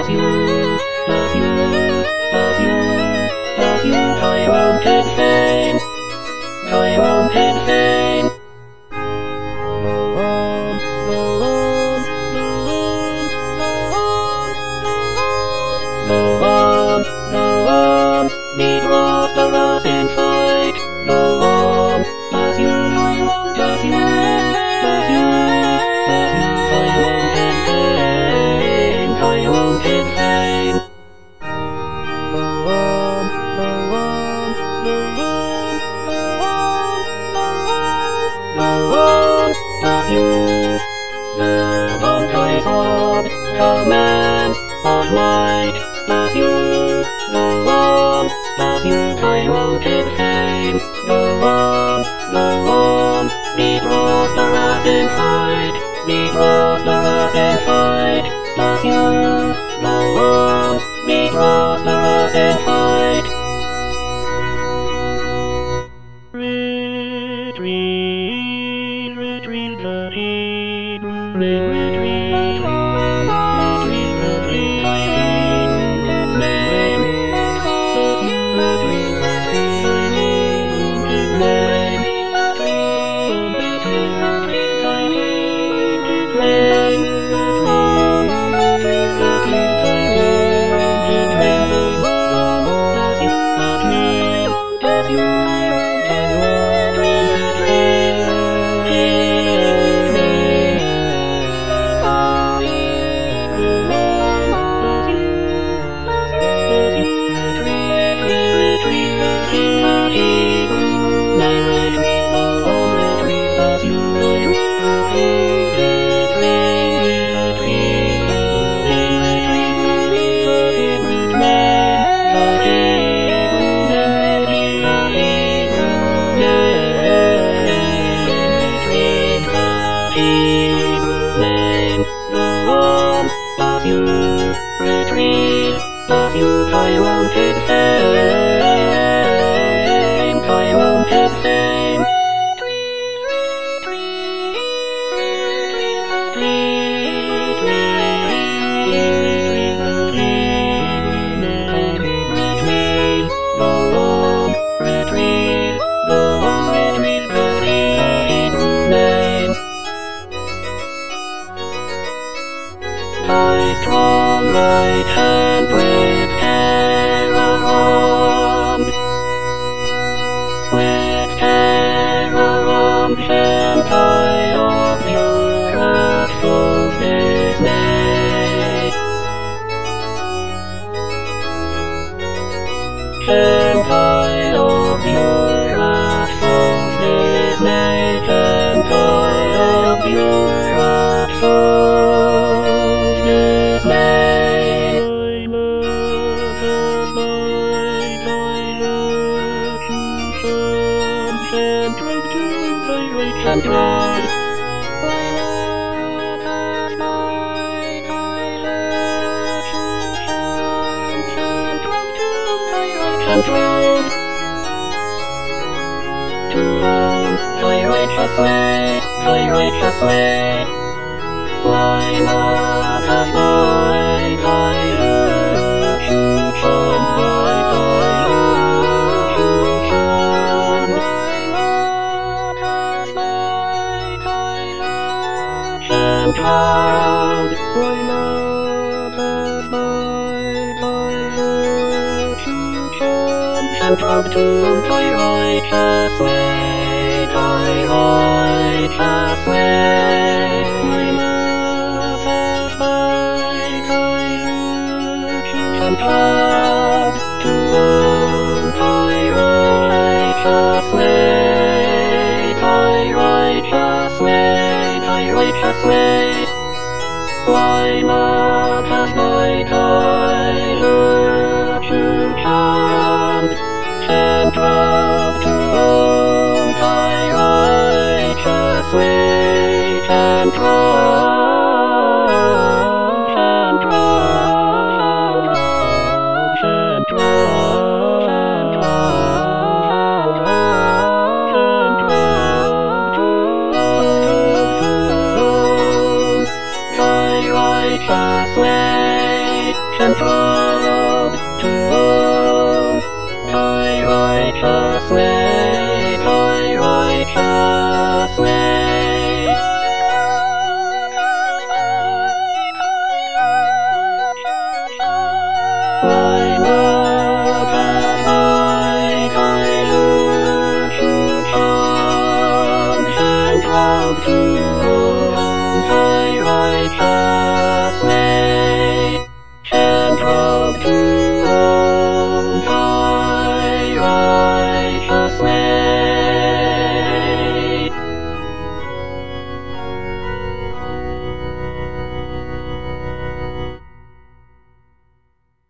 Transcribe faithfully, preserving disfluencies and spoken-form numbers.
As you, as you, as you, as you, Tyrone Pin Fame, Tyrone Pin Fame. Go on, go on, go on, go on, meet Rostarus in fight. Go on, as you, Tyrone, as you, as you, as you, Tyrone Pin Fame, Tyrone Pin Fame. Go on, go on, go on, go on, as you, the bonfires of command on light, as you, go on, as you, Tyrone Pin Fame, go on, go on, meet Rostarus in fight, meet Rostarus in fight, as you, go on, meet Rostarus in fight. Retreat, retreat, retreat, retreat, retreat, retreat, Tyrone Pin Fame, Tyrone Pin Fame. Thy strong right hand with terror armed, with terror armed shall tie of your wrathful dismay, shall tie of your wrathful dismay, shall tie of your wrathful and road. And road. To roam, thy righteous way, thy righteous way. Why not have my thy retribution, my thy retribution? And proud, why not have my thy retribution? And proud to thy righteous way, thy righteous way. Why not have my thy retribution? And proud to thy righteous way, thy righteous way. Righteous way, why not has my Tyler to chant, and proud to own thy righteous way, and proud, and proud, and proud, and proud, righteous way, and proud to own thy righteous way, thy righteous way. I would that I, thy Lord, should shun and proud to own thy righteous